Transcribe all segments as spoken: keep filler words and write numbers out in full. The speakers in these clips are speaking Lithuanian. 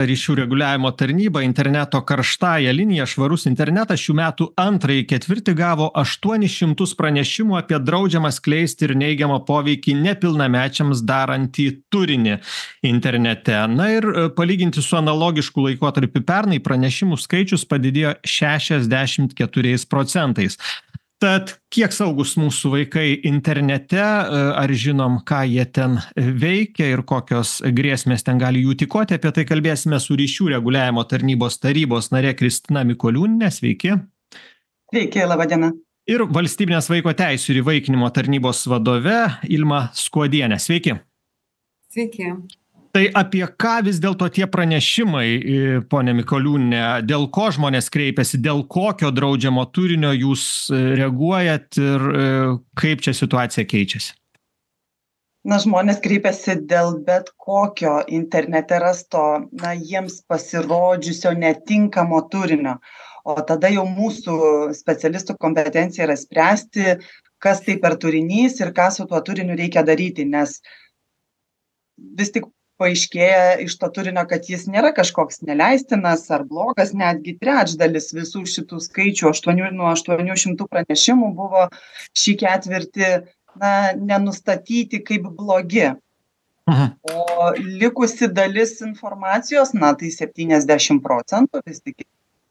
Ryšių reguliavimo tarnyba interneto karštąja linija Švarus internetas šių metų antrąjį ketvirtį gavo aštuonis šimtus pranešimų apie draudžiamą skleisti ir neigiamą poveikį nepilnamečiams darantį turinį internete. Na ir palyginti su analogišku laikotarpiu pernai pranešimų skaičius padidėjo šešiasdešimt keturiais procentais. Tad kiek saugus mūsų vaikai internete, ar žinom, ką jie ten veikia ir kokios grėsmės ten gali jų tykoti, apie tai kalbėsime su Ryšių reguliavimo tarnybos tarybos narė Kristina Mikoliūnienė. Sveiki. Sveiki, laba diena. Ir Valstybinės vaiko teisių ir įvaikinimo tarnybos vadove Ilma Skuodienė. Sveiki. Sveiki. Tai apie ką vis dėlto tie pranešimai, ponė Mikoliūnienė, dėl ko žmonės kreipiasi, dėl kokio draudžiamo turinio jūs reaguojat ir kaip čia situacija keičiasi? Na, žmonės kreipiasi dėl bet kokio internete rasto, na, jiems pasirodžiusio netinkamo turinio. O tada jau mūsų specialistų kompetencija yra spręsti, kas tai per turinys ir ką su tuo turiniu reikia daryti, nes vis tik paaiškėja iš to turinio, kad jis nėra kažkoks neleistinas ar blogas, netgi trečdalis visų šitų skaičių, aštuonių, nuo aštuonių šimtų pranešimų buvo šį ketvirtį na, nenustatyti kaip blogi. Aha. O likusi dalis informacijos, na tai septyniasdešimt procentų vis tik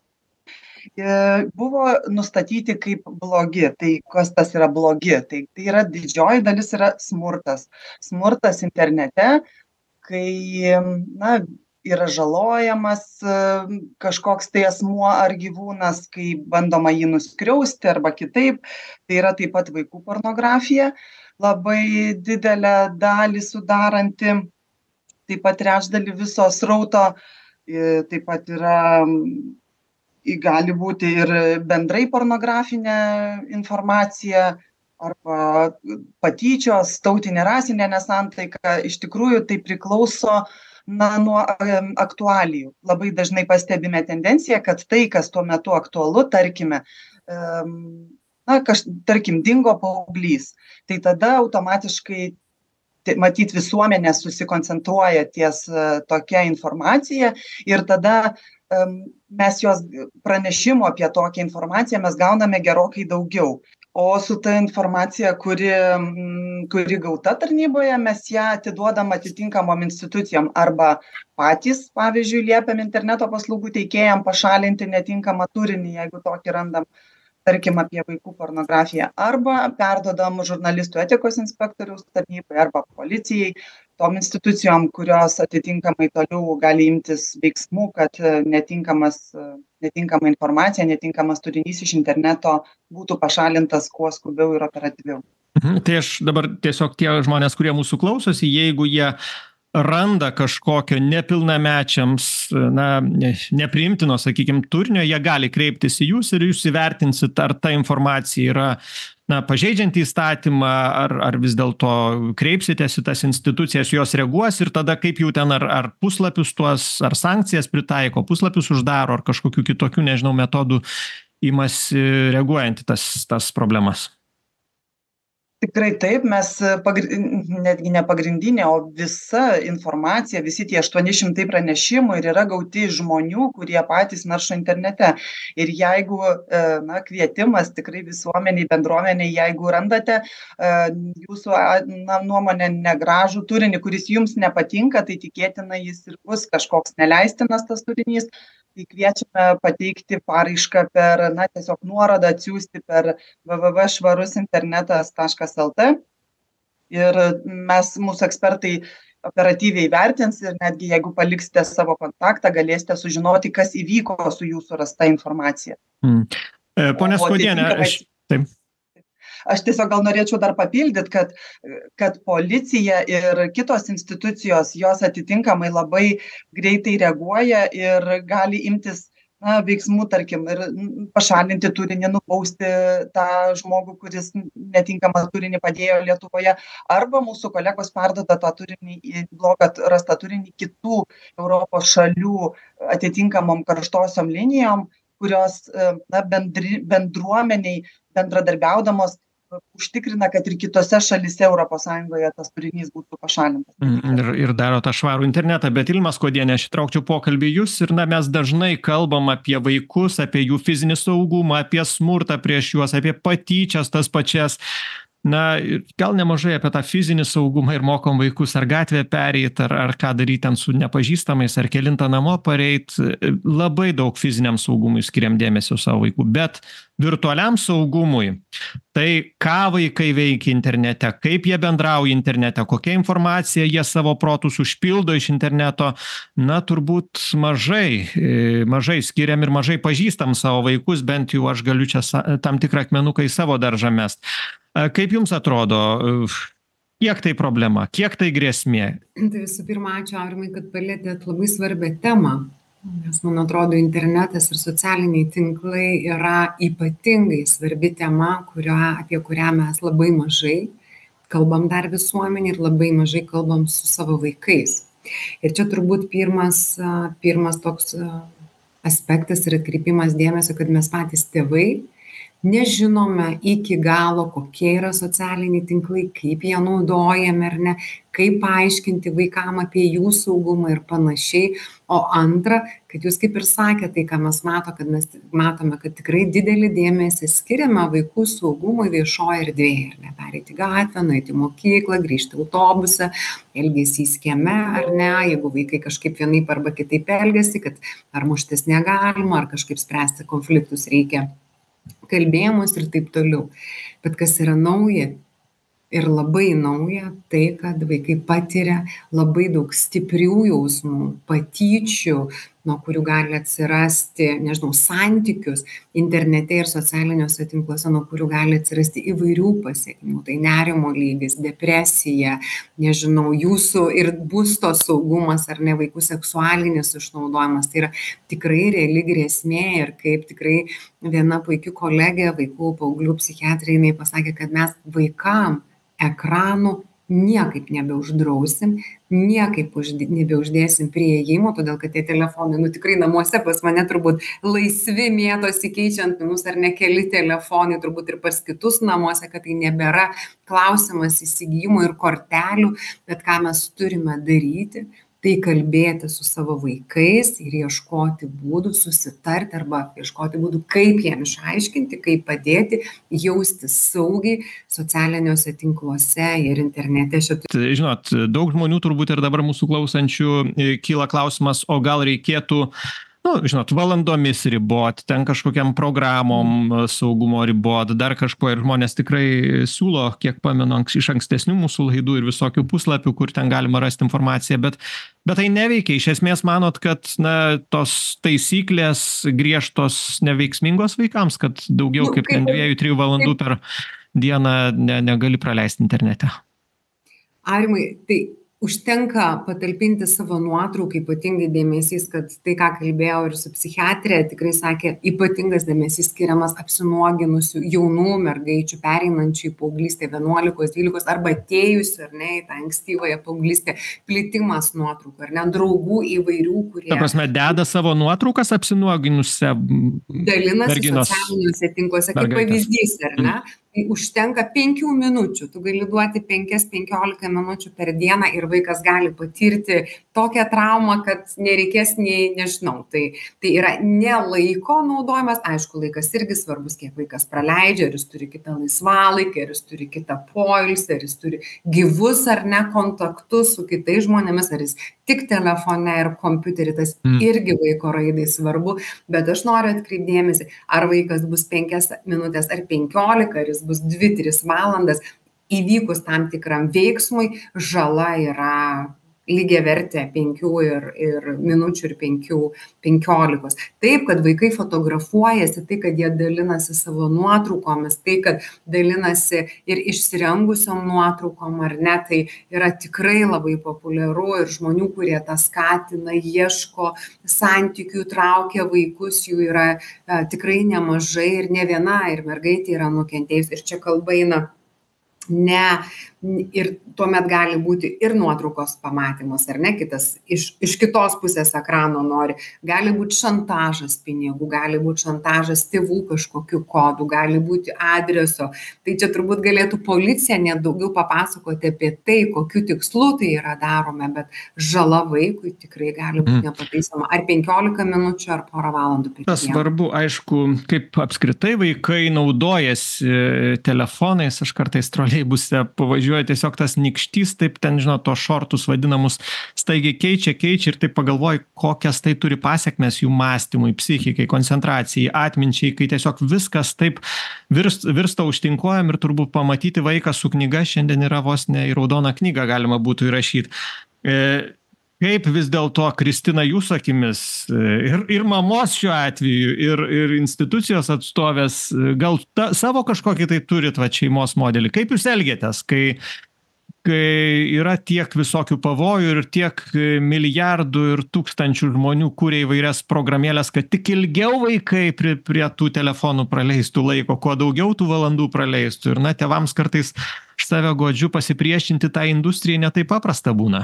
buvo nustatyti kaip blogi. Tai kas tas yra blogi? Tai, tai yra didžioji dalis yra smurtas. Smurtas internete, kai na, yra žalojamas kažkoks tai asmuo ar gyvūnas, kai bandoma jį nuskriausti arba kitaip. Tai yra taip pat vaikų pornografija, labai didelę dalį sudaranti, taip pat trečdalį viso srauto, taip pat yra, gali būti ir bendrai pornografinė informacija, arba patyčios, tautinė rasinė nesantaika. Iš tikrųjų tai priklauso na, nuo aktualijų. Labai dažnai pastebime tendenciją, kad tai, kas tuo metu aktualu, tarkime, na, kaž, tarkim, dingo paauglys, tai tada automatiškai matyt visuomenė susikoncentruoja ties tokia informacija ir tada mes jos pranešimo apie tokią informaciją mes gauname gerokai daugiau. O su ta informacija, kuri, kuri gauta tarnyboje, mes ją atiduodam atitinkamom institucijom arba patys, pavyzdžiui, liepiam interneto paslaugų teikėjam pašalinti netinkamą turinį, jeigu tokį randam, tarkim, apie vaikų pornografiją, arba perduodam žurnalistų etikos inspektoriaus tarnybai arba policijai, tom institucijom, kurios atitinkamai toliau gali imtis veiksmų, kad netinkamas, netinkama informacija, netinkamas turinys iš interneto būtų pašalintas kuo skubiau ir operatyviau. Mhm. Tai aš dabar tiesiog tie žmonės, kurie mūsų klausosi, jeigu jie randa kažkokio nepilnamečiams, na, nepriimtino, sakykime, turinio, jie gali kreiptis į jūs ir jūs įvertinsit, ar ta informacija yra na, pažeidžianti įstatymą, ar, ar vis dėlto kreipsitės į tas institucijas, jos reaguos ir tada kaip jau ten, ar, ar puslapius tuos, ar sankcijas pritaiko, puslapius uždaro, ar kažkokių kitokių, nežinau, metodų imasi reaguojant į tas, tas problemas. Tikrai taip, mes pagr... netgi ne pagrindinė, o visa informacija, visi tie aštuoni šimtai pranešimų ir yra gauti žmonių, kurie patys naršo internete. Ir jeigu, na, kvietimas tikrai visuomeniai, bendruomeniai, jeigu randate jūsų na, nuomonę negražų turinį, kuris jums nepatinka, tai tikėtina jis ir bus kažkoks neleistinas tas turinys. Tai kviečiame pateikti paraišką per, na, tiesiog nuorodą atsiųsti per w w w taškas švarus internetas taškas l t ir mes, mūsų ekspertai, operatyviai vertins ir netgi jeigu paliksite savo kontaktą, galėsite sužinoti, kas įvyko su jūsų rasta informacija. Hmm. E, Pone Skuodienė, aš... Taip. Aš tiesiog gal norėčiau dar papildyti, kad, kad policija ir kitos institucijos, jos atitinkamai labai greitai reaguoja ir gali imtis na, veiksmų, tarkim, ir pašalinti turinį, nubausti tą žmogų, kuris netinkamą turinį padėjo Lietuvoje, arba mūsų kolegos perduoda tą turinį, blogą rastą turinį kitų Europos šalių atitinkamom karštosiom linijom, kurios na, bendri, bendruomeniai bendradarbiaudamos užtikrina, kad ir kitose šalyse Europos Sąjungoje tas turinys būtų pašalintas. Ir, ir daro tą švarų internetą, bet Ilma Skuodienė, aš įtraukčiau pokalbį jūs ir na, mes dažnai kalbam apie vaikus, apie jų fizinį saugumą, apie smurtą prieš juos, apie patyčias tas pačias. Na, gal nemažai apie tą fizinį saugumą ir mokom vaikus ar gatvę pereit, ar, ar ką daryti ten su nepažįstamais, ar kelintą namo pareit. Labai daug fiziniam saugumui skiriam dėmesio savo vaikų, bet virtualiam saugumui, tai ką vaikai veikia internete, kaip jie bendrauja internete, kokia informacija jie savo protus užpildo iš interneto, na, turbūt mažai, mažai skiriam ir mažai pažįstam savo vaikus, bent jau aš galiu čia tam tikrą akmenuką į savo daržą mest. Kaip jums atrodo, kiek tai problema, kiek tai grėsmė? Tai visų pirma, ačiū Aurimai, kad palėtėt labai svarbią temą, nes man atrodo internetas ir socialiniai tinklai yra ypatingai svarbi tema, kurio, apie kurią mes labai mažai kalbam dar visuomenį ir labai mažai kalbam su savo vaikais. Ir čia turbūt pirmas, pirmas toks aspektas ir atkreipimas dėmesio, kad mes patys tėvai nežinome iki galo, kokie yra socialiniai tinklai, kaip jie naudojami ar ne, kaip paaiškinti vaikam apie jų saugumą ir panašiai. O antra, kad jūs kaip ir sakėte, tai ką mes mato, kad mes matome, kad tikrai didelį dėmesį skiriame vaikų saugumui viešoje erdvėje. Ar ne, pereiti gatvę, nueiti į mokyklą, grįžti autobusą, elgesys kieme ar ne, jeigu vaikai kažkaip vienaip arba kitaip elgiasi, kad ar muštis negalima, ar kažkaip spręsti konfliktus reikia kalbėjimus ir taip toliau. Bet kas yra nauja ir labai nauja, tai, kad vaikai patiria labai daug stiprių jausmų, patyčių, nuo kurių gali atsirasti, nežinau, santykius internete ir socialiniuose tinkluose, nuo kurių gali atsirasti įvairių pasiekmių. Tai nerimo lygis, depresija, nežinau, jūsų ir būsto saugumas ar ne, vaikų seksualinis išnaudojimas. Tai yra tikrai reali grėsmė ir kaip tikrai viena puiki kolegė, vaikų paauglių psichiatrė, jinai pasakė, kad mes vaikam ekranų niekaip nebeuždrausim, niekaip uždė, nebeuždėsim prieėjimo, todėl kad tie telefonai, nu tikrai namuose pas mane turbūt laisvi mėtosi keičiant minus ar ne keli telefonai, turbūt ir pas kitus namuose, kad tai nebėra klausimas įsigijimų ir kortelių, bet ką mes turime daryti, tai kalbėti su savo vaikais ir ieškoti būdų, susitarti arba ieškoti būdų, kaip jiem išaiškinti, kaip padėti jaustis saugiai socialiniuose tinkluose ir internete. Šit... Žinot, daug žmonių turbūt ir dabar mūsų klausančių kyla klausimas, o gal reikėtų, nu, žinot, valandomis ribot, ten kažkokiam programom saugumo ribot, dar kažko ir žmonės tikrai siūlo, kiek pamenu, iš ankstesnių mūsų laidų ir visokių puslapių, kur ten galima rasti informaciją, bet, bet tai neveikia. Iš esmės manot, kad na, tos taisyklės griežtos neveiksmingos vaikams, kad daugiau nu, kaip ten dviejų, trijų valandų per dieną ne, negali praleisti internete? Aurimai, tai užtenka patalpinti savo nuotrauką, ypatingai dėmesys, kad tai, ką kalbėjau ir su psichiatrė, tikrai sakė, ypatingas dėmesys skiriamas apsinuoginusių jaunų mergaičių, pereinančių į paauglystę vienuolikos, dvylikos arba atėjusių, ar ne, į tą ankstyvąją paauglystę, plitimas nuotraukų, ar ne, draugų įvairių, kurie... Ta prasme, deda savo nuotraukas apsinuoginusią dalinasi merginos socialiniuose tinkluose, kaip pavyzdys, ar ne? Tai užtenka penkių minučių, tu gali duoti penkias penkiolika minučių per dieną ir vaikas gali patirti tokią traumą, kad nereikės nei, nežinau, tai, tai yra ne laiko naudojimas, aišku, laikas irgi svarbus, kiek vaikas praleidžia, ar jis turi kitą laisvalaikį, ar jis turi kitą poilsį, ar jis turi gyvus ar ne kontaktus su kitais žmonėmis, ar jis tik telefone ir kompiuterį, tas mm. irgi vaiko raidai svarbu, bet aš noriu atkreipdėmėsi, ar vaikas bus penkias minutės ar penkiolika, ar jis bus dvi tris valandas, įvykus tam tikram veiksmui, žala yra lygiavertė penkių ir, ir minučių ir penkių, penkiolikos. Taip, kad vaikai fotografuojasi, tai, kad jie dalinasi savo nuotraukomis, tai, kad dalinasi ir išsirengusiom nuotraukom, ar ne, tai yra tikrai labai populiaru ir žmonių, kurie tą skatina, ieško santykių, traukia vaikus, jų yra a, tikrai nemažai ir ne viena, ir mergaitė yra nukentėjus. Ir čia kalba eina ne Ir tuomet gali būti ir nuotraukos pamatymas, ar ne, kitas iš, iš kitos pusės ekrano nori. Gali būti šantažas pinigų, gali būti šantažas tėvų kažkokiu kodu, gali būti adreso. Tai čia turbūt galėtų policija net daugiau papasakoti apie tai, kokiu tikslu tai yra darome, bet žala vaikui tikrai gali būti nepataisoma. Ar penkiolika minučių, ar porą valandų per dieną. Tas svarbu, aišku, kaip apskritai vaikai naudojasi telefonais. Aš kartais troleibuse pavažiuoju, tiesiog tas nykštys, taip ten, žinot, to šortus vadinamus, staigiai keičia, keičia ir taip pagalvoju, kokias tai turi pasiekmes jų mąstymui, psichikai, koncentracijai, atminčiai, kai tiesiog viskas taip virst, virsta užtinkuojam ir turbūt pamatyti vaiką su knyga šiandien yra vos ne į raudoną knygą galima būtų įrašyti. E, Kaip vis dėlto, Kristina, jūsų akimis ir, ir mamos šiuo atveju, ir, ir institucijos atstovės, gal ta, savo kažkokį tai turit va, šeimos modelį? Kaip jūs elgiatės, kai, kai yra tiek visokių pavojų ir tiek milijardų ir tūkstančių žmonių kūrė įvairias programėlės, kad tik ilgiau vaikai prie, prie tų telefonų praleistų laiko, kuo daugiau tų valandų praleistų. Ir na, tėvams kartais save godžiu pasipriešinti tą industriją netaip paprasta būna.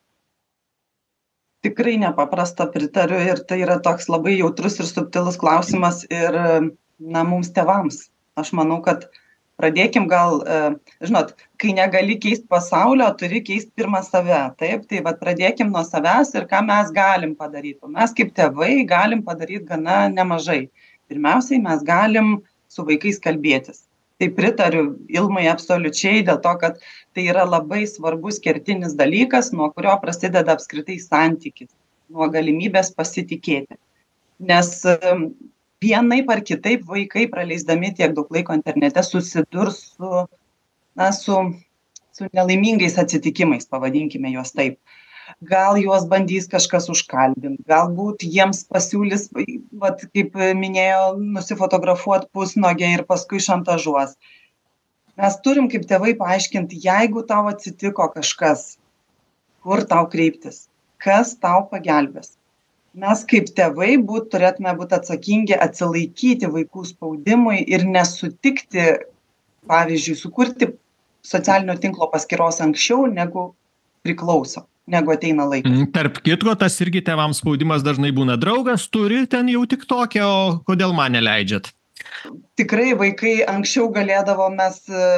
Tikrai nepaprasta, pritariu, ir tai yra toks labai jautrus ir subtilus klausimas ir, na, mums tėvams. Aš manau, kad pradėkim gal, žinot, kai negali keisti pasaulio, turi keisti pirmą save, taip, tai vat pradėkim nuo savęs ir ką mes galim padaryti. Mes kaip tėvai galim padaryti gana nemažai. Pirmiausiai, mes galim su vaikais kalbėtis. Tai pritariu Ilmai absoliučiai dėl to, kad tai yra labai svarbus kertinis dalykas, nuo kurio prasideda apskritai santykis, nuo galimybės pasitikėti. Nes vienaip ar kitaip vaikai, praleisdami tiek daug laiko internete, susidurs su, na, su, su nelaimingais atsitikimais, pavadinkime juos taip. Gal juos bandys kažkas užkalbinti, galbūt jiems pasiūlys, vat, kaip minėjo, nusifotografuoti pusnuogę ir paskui šantažuos. Mes turim kaip tėvai paaiškinti, jeigu tau atsitiko kažkas, kur tau kreiptis, kas tau pagelbės. Mes kaip tėvai būt, turėtume būti atsakingi atsilaikyti vaikų spaudimui ir nesutikti, pavyzdžiui, sukurti socialinio tinklo paskyros anksčiau, negu priklauso, negu ateina laikas. Tarp kitko, tas irgi tėvams spaudimas dažnai būna. Draugas turi ten jau tik tokią, o kodėl man neleidžiat? Tikrai vaikai anksčiau galėdavo, mes,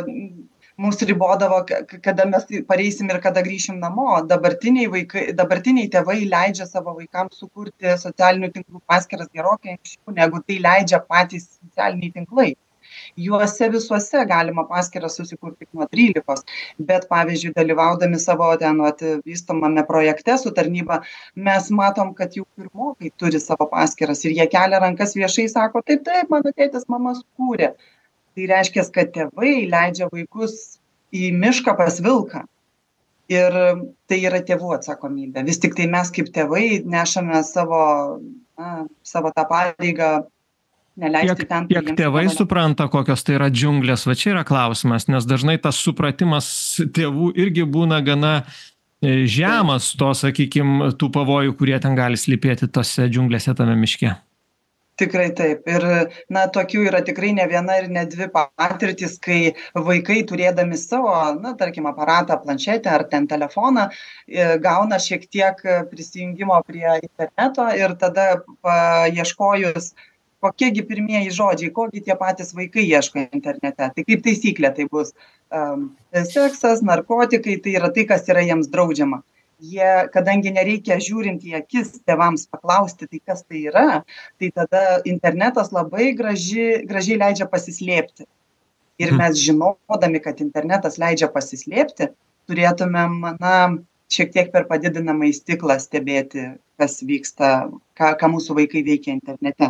mūsų ribodavo, kada mes pareisim ir kada grįšim namo. Dabartiniai, vaikai, dabartiniai tėvai leidžia savo vaikams sukurti socialinių tinklų paskyras gerokai anksčiau, negu tai leidžia patys socialiniai tinklai. Juose visuose galima paskyrą susikurti nuo trylikos, bet pavyzdžiui, dalyvaudami savo ten vystomame projekte su tarnyba, mes matom, kad jau pirmokai turi savo paskyras ir jie kelia rankas viešai, sako, taip, taip, mano tėtis, mama sukūrė. Tai reiškia, kad tėvai leidžia vaikus į mišką pas vilką. Ir tai yra tėvų atsakomybė. Vis tik tai mes kaip tėvai nešame savo, na, savo tą pareigą. Kiek, kiek tėvai supranta, kokios tai yra džiunglės, va čia yra klausimas, nes dažnai tas supratimas tėvų irgi būna gana žemas to, sakykime, tų pavojų, kurie ten gali slypėti tose džiunglėse tame miške. Tikrai taip. Ir, na, tokių yra tikrai ne viena ir ne dvi patirtis, kai vaikai turėdami savo, na, tarkim, aparatą, planšetę ar ten telefoną, gauna šiek tiek prisijungimo prie interneto ir tada paieškojus, kokiegi pirmieji žodžiai, kokie tie patys vaikai ieško internete. Tai kaip taisyklė tai bus um, seksas, narkotikai, tai yra tai, kas yra jiems draudžiama. Jie, kadangi nereikia žiūrint į akis tėvams paklausti, tai kas tai yra, tai tada internetas labai graži, gražiai leidžia pasislėpti. Ir mes žinodami, kad internetas leidžia pasislėpti, turėtumėm, na, šiek tiek per padidinamą į stiklą stebėti, kas vyksta, ką, ką mūsų vaikai veikia internete.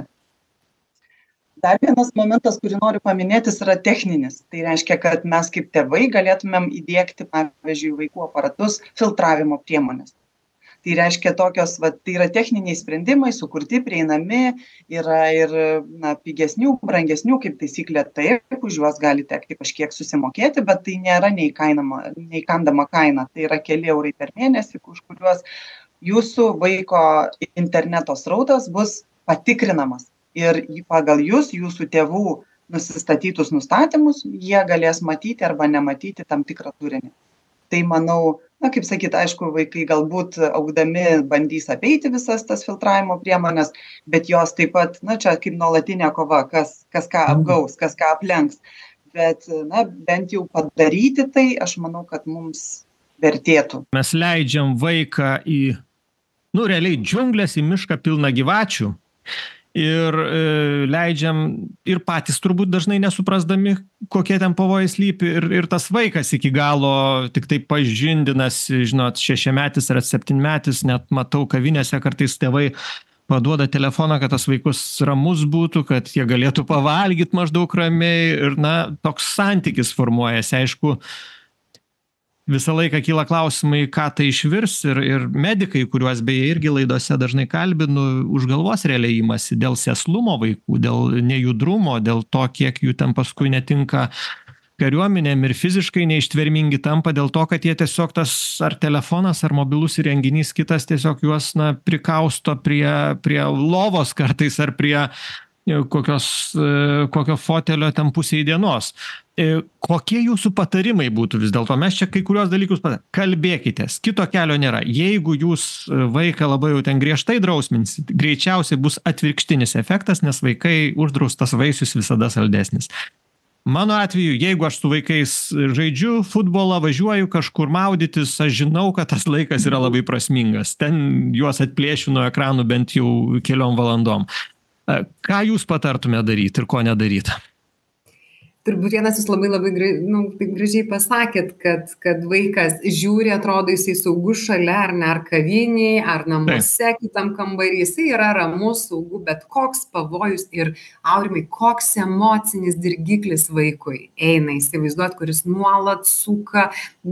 Dar vienas momentas, kurį noriu paminėti, yra techninis. Tai reiškia, kad mes kaip tėvai galėtumėm įdiegti, pavyzdžiui, vaikų aparatus filtravimo priemonės. Tai reiškia tokios, va, tai yra techniniai sprendimai, sukurti, prieinami, yra ir, na, pigesnių, brangesnių, kaip taisyklė, taip, už juos gali tekti kažkiek susimokėti, bet tai nėra neįkandama kaina. Tai yra keli eurai per mėnesį, už kuriuos jūsų vaiko interneto srautas bus patikrinamas. Ir pagal jūs, jūsų tėvų nusistatytus nustatymus, jie galės matyti arba nematyti tam tikrą turinį. Tai manau, na, kaip sakyt, aišku, vaikai galbūt augdami bandys apeiti visas tas filtravimo priemonės, bet jos taip pat, na, čia kaip nuolatinė kova, kas, kas ką apgaus, kas ką aplenks. Bet, na, bent jau padaryti tai, aš manau, kad mums vertėtų. Mes leidžiam vaiką į, nu, realiai džiunglės, į mišką pilną gyvačių. Ir e, leidžiam ir patys turbūt dažnai nesuprasdami, kokie ten pavojai slypi, ir, ir tas vaikas iki galo tik tai pažindinasi, žinot, šešiametis ar septynmetis, net matau kavinėse kartais tėvai paduoda telefoną, kad tas vaikus ramus būtų, kad jie galėtų pavalgyti maždaug ramiai, ir, na, toks santykis formuojasi, aišku. Visą laiką kyla klausimai, ką tai išvirs, ir, ir medikai, kuriuos beje irgi laidose dažnai kalbinu, už galvos realiai imasi dėl sėslumo vaikų, dėl nejudrumo, dėl to, kiek jų ten paskui netinka kariuomenėm ir fiziškai neištvermingi tampa dėl to, kad jie tiesiog tas ar telefonas, ar mobilus įrenginys kitas tiesiog juos, na, prikausto prie, prie lovos kartais ar prie kokios, kokio fotelio ten pusėj dienos. Kokie jūsų patarimai būtų vis dėlto? Mes čia kai kurios dalykus patarėm. Kalbėkitės, kito kelio nėra. Jeigu jūs vaiką labai jau ten griežtai drausminsit, greičiausiai bus atvirkštinis efektas, nes vaikai uždraustas vaisius visada saldesnis. Mano atveju, jeigu aš su vaikais žaidžiu futbolą, važiuoju kažkur maudytis, aš žinau, kad tas laikas yra labai prasmingas. Ten juos atplėšiu nuo ekranų bent jau keliom valandom. Ką jūs patartume daryti ir ko nedaryti? Turbūt vienas jūs labai labai nu, gražiai pasakėt, kad, kad vaikas žiūri, atrodo jisai saugus šalia, ar ne, ar kaviniai, ar namuose, kitam kambarį, jisai yra ramus, saugu, bet koks pavojus ir, Aurimai, koks emocinis dirgiklis vaikui eina, įsivaizduot, kuris nuolat suka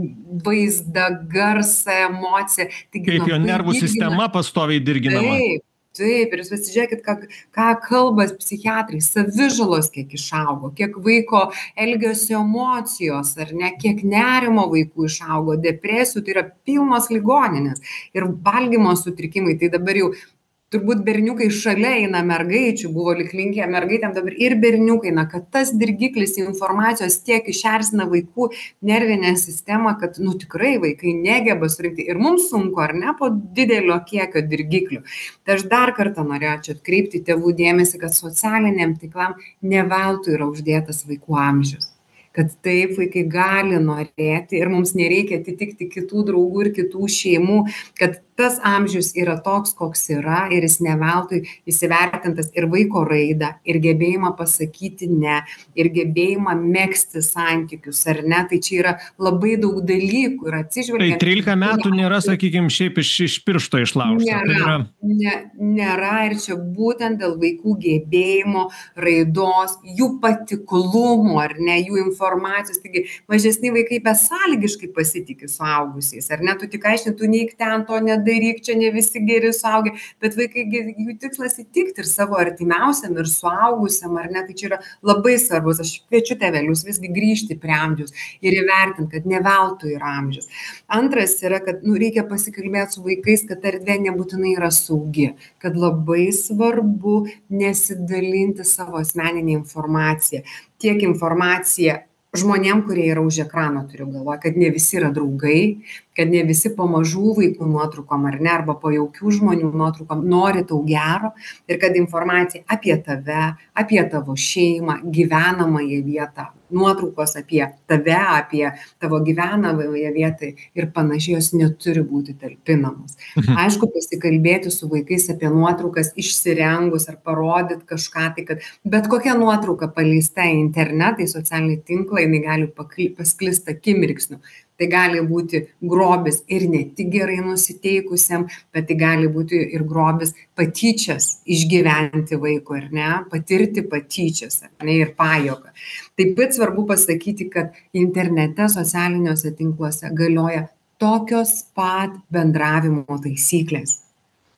vaizdą, garsą, emociją. Taigi, kaip jo nervų dirgina, sistema pastoviai dirginama. Taip. Taip, ir jūs pasižiūrėkit, ką, ką kalba psichiatrai, savižalos kiek išaugo, kiek vaiko elgesio emocijos, ar ne, kiek nerimo vaikų išaugo, depresijų, tai yra pilnos ligoninės ir valgymo sutrikimai, tai dabar jau turbūt berniukai šalia eina mergaičių, buvo liklinkę mergaitėm, dabar ir berniukai, na, kad tas dirgiklis informacijos tiek išerzina vaikų nervinę sistemą, kad, nu, tikrai vaikai negeba surinkti. Ir mums sunku, ar ne, po didelio kiekio dirgiklių. Tai aš dar kartą norėčiau atkreipti tėvų dėmesį, kad socialiniam tiklam ne veltui yra uždėtas vaikų amžius. Kad taip vaikai gali norėti ir mums nereikia atitikti kitų draugų ir kitų šeimų, kad tas amžius yra toks, koks yra ir jis neveltui įsivertintas ir vaiko raidą, ir gebėjimą pasakyti ne, ir gebėjimą megzti santykius, ar ne, tai čia yra labai daug dalykų ir atsižvelgiant. Tai trylika metų nėra, sakykime, šiaip iš, iš piršto išlaužta. Nėra, tai yra... ne, nėra ir čia būtent dėl vaikų gebėjimo, raidos, jų patiklumo, ar ne, jų informacijos, taigi mažesni vaikai besąlygiškai pasitikė suaugusiais, ar ne, tu tik aiškini, tu neik ten to nedaryk, čia ne visi geri suaugę, bet vaikai, jų tikslas įtikti ir savo artimiausiam, ir suaugusiam, ar ne, tai čia yra labai svarbus. Aš kviečiu tėvelius visgi grįžti prie amžiaus ir įvertinti, kad ne veltui yra amžius. Antras yra, kad nu, reikia pasikalbėti su vaikais, kad erdvė nebūtinai yra saugi, kad labai svarbu nesidalinti savo asmeninę informaciją, tiek informaciją žmonėm, kurie yra už ekrano, turiu galvoje, kad ne visi yra draugai, kad ne visi po mažų vaikų nuotraukom, ar ne, arba po jaukių žmonių nuotraukom nori tau gero, ir kad informacija apie tave, apie tavo šeimą, gyvenamąją vietą, nuotraukos apie tave, apie tavo gyvenamąją vietą ir panašiai jos neturi būti talpinamos. Aišku, pasikalbėti su vaikais apie nuotraukas išsirengus ar parodyti kažką, tai kad bet kokia nuotrauka paleista į internetą, į socialinį tinklą, jinai gali pasklisti akimirksniu. Tai gali būti grobis ir ne tik gerai nusiteikusiam, bet tai gali būti ir grobis patyčias išgyventi vaiko, ar ne, patirti patyčias, ar ne, ir pajuoką. Taip pat svarbu pasakyti, kad internete, socialiniuose tinkluose galioja tokios pat bendravimo taisyklės.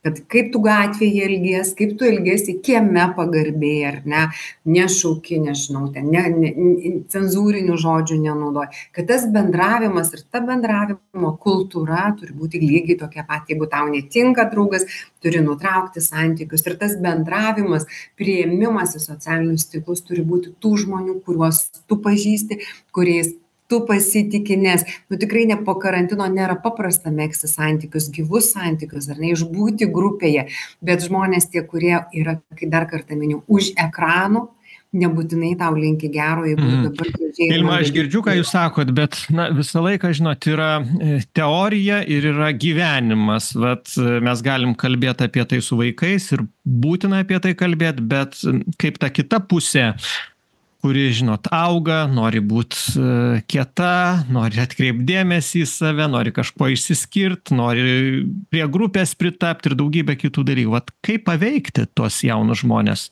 kad kaip tu gatvėje elgies, kaip tu elgiesi kieme pagarbiai, ar ne, nešauki, nežinau, ten, ne, ne, cenzūrinių žodžių nenaudoji, kad tas bendravimas ir ta bendravimo kultūra turi būti lygiai tokia pat, jeigu tau netinka draugas, turi nutraukti santykius ir tas bendravimas, priėmimas į socialinius tinklus turi būti tų žmonių, kuriuos tu pažįsti, kuriais tu pasitiki, nes nu, tikrai ne po karantino nėra paprasta megzti santykius, gyvus santykius, ar ne, išbūti grupėje, bet žmonės tie, kurie yra, kai dar kartą miniu, už ekranų, nebūtinai tau linki gero, jeigu mm. dabar gražiai... Ilma, aš girdžiu, ką jūs sakot, bet na, visą laiką, žinot, yra teorija ir yra gyvenimas. Vat, mes galim kalbėti apie tai su vaikais ir būtina apie tai kalbėti, bet kaip ta kita pusė, kuri, žinot, auga, nori būti uh, kieta, nori atkreipti dėmesį į save, nori kažko išsiskirti, nori prie grupės pritapti ir daugybę kitų dalykų. Vat kaip paveikti tuos jaunus žmonės?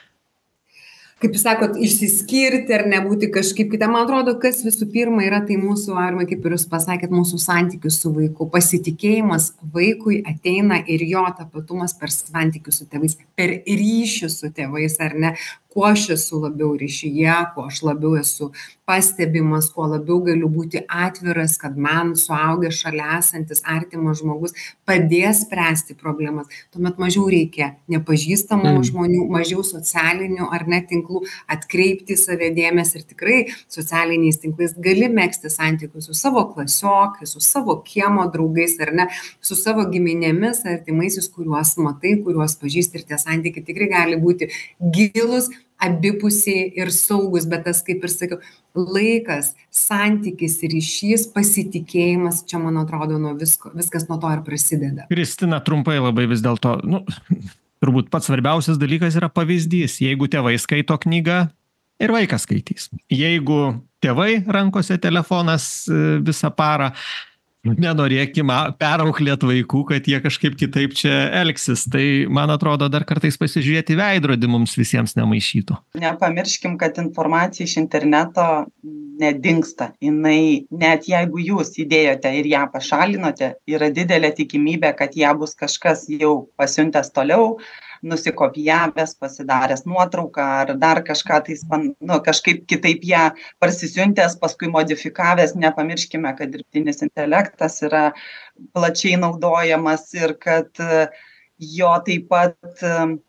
Kaip jūs sakot, išsiskirti ar nebūti kažkaip kitą. Man atrodo, kas visų pirma yra, tai mūsų, Aurimai, kaip ir jūs pasakėt, mūsų santykius su vaiku. Pasitikėjimas vaikui ateina ir jo tapatumas per santykius su tėvais, per ryšį su tėvais, ar ne? Kuo aš esu labiau ryšyje, kuo aš labiau esu pastebimas, kuo labiau galiu būti atviras, kad man suaugęs šalia esantis artimas žmogus padės spręsti problemas. Tuomet mažiau reikia nepažįstamų mm. žmonių, mažiau socialinių ar net tinklų, atkreipti save dėmesį ir tikrai socialiniais tinklais gali megzti santykius su savo klasiokais, su savo kiemo draugais ar ne, su savo giminėmis, artimaisiais, kuriuos matai, kuriuos pažįsti ir tie santykiai tikrai gali būti gilus, abipusiai ir saugus, bet tas, kaip ir sakiau, laikas, santykis, ryšys, pasitikėjimas, čia, man atrodo, nuo visko, viskas nuo to ir prasideda. Kristina, trumpai labai vis dėlto, nu, turbūt pats svarbiausias dalykas yra pavyzdys. Jeigu tėvai skaito knygą, ir vaikas skaitys. Jeigu tėvai rankose telefonas visą parą, nenorėkim perauklėt vaikų, kad jie kažkaip kitaip čia elgsis. Tai, man atrodo, dar kartais pasižiūrėti veidrodį mums visiems nemaišytų. Nepamirškim, kad informacija iš interneto nedingsta. Jinai, net jeigu jūs įdėjote ir ją pašalinote, yra didelė tikimybė, kad ją bus kažkas jau pasiuntęs toliau, nusikopijavęs, pasidaręs nuotrauką ar dar kažką, tai, nu, kažkaip kitaip ją parsisiuntęs, paskui modifikavęs. Nepamirškime, kad dirbtinis intelektas yra plačiai naudojamas ir kad jo taip pat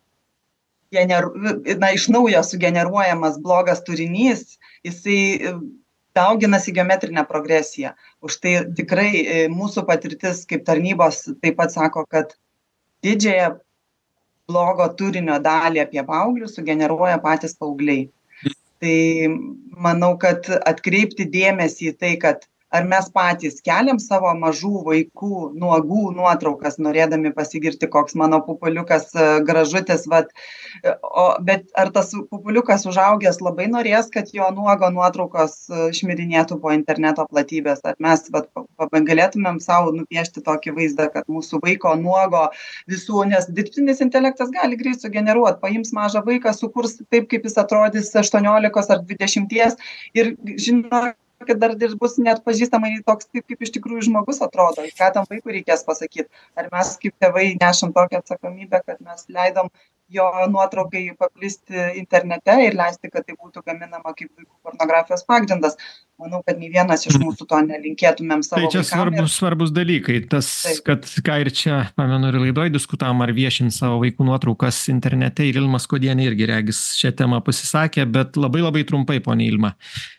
gener, na, iš naujo sugeneruojamas blogas turinys, jisai dauginasi geometrinę progresiją. Už tai tikrai mūsų patirtis kaip tarnybos taip pat sako, kad didžiąją blogo turinio dalį apie paauglius sugeneruoja patys paaugliai. Tai manau, kad atkreipti dėmesį į tai, kad ar mes patys keliam savo mažų vaikų nuogų nuotraukas, norėdami pasigirti, koks mano pupuliukas gražutis, vat, o, bet ar tas pupuliukas užaugęs labai norės, kad jo nuogo nuotraukos šmirinėtų po interneto platybės, ar mes vat, galėtumėm savo nupiešti tokį vaizdą, kad mūsų vaiko nuogo visų, nes dirbtinis intelektas gali greit sugeneruoti, paims mažą vaiką, sukurs taip, kaip jis atrodys aštuoniolikos ar dvidešimties ir žino, kad dar bus net pažįstamai toks, taip kaip iš tikrųjų žmogus atrodo, ką tam vaikui reikės pasakyti. Ar mes kaip tėvai nešam tokią atsakomybę, kad mes leidom jo nuotraukai paplisti internete ir leisti, kad tai būtų gaminama kaip vaikų pornografijos pagrindas. Manau, kad nei vienas iš mūsų to nelinkėtumėm savo vaikams. Tai čia svarbus, ir... svarbus dalykai. Tas, taip. Kad ką ir čia, pamenu, ir laidoj diskutavom, ar viešint savo vaikų nuotraukas internete, ir Ilma Skuodienė irgi regis šią temą pasisakė, bet labai labai trumpai, ponia Ilma.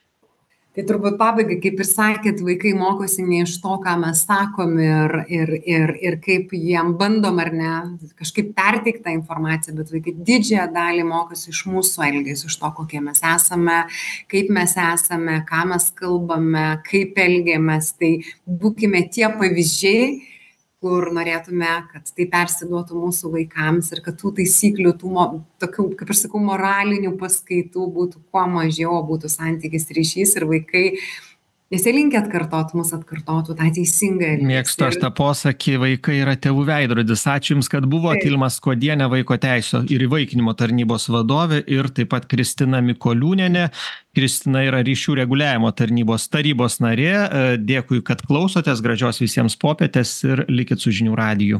Tai turbūt pabaigai, kaip ir sakėt, vaikai mokosi ne iš to, ką mes sakom ir, ir, ir, ir kaip jiem bandom ar ne, kažkaip perteikti tą informaciją, bet vaikai didžiąją dalį mokosi iš mūsų elgesio, iš to, kokie mes esame, kaip mes esame, ką mes kalbame, kaip elgiamės. Tai būkime tie pavyzdžiai, kur norėtume, kad tai persiduotų mūsų vaikams ir kad tų taisyklių, tų, tokių, kaip aš sakau, moralinių paskaitų būtų kuo mažiau, būtų santykis, ryšys ir vaikai, nes jie linkia atkartot, mus atkartotų tą teisingą. Mėgstu aš tą posakį, vaikai yra tėvų veidrodis. Ačiū Jums, kad buvo. Ilma Skuodienė, vaiko teisių ir įvaikinimo tarnybos vadovė, ir taip pat Kristina Mikoliūnienė. Kristina yra ryšių reguliavimo tarnybos tarybos narė. Dėkui, kad klausotės, gražios visiems popietės ir likit su žinių radiju.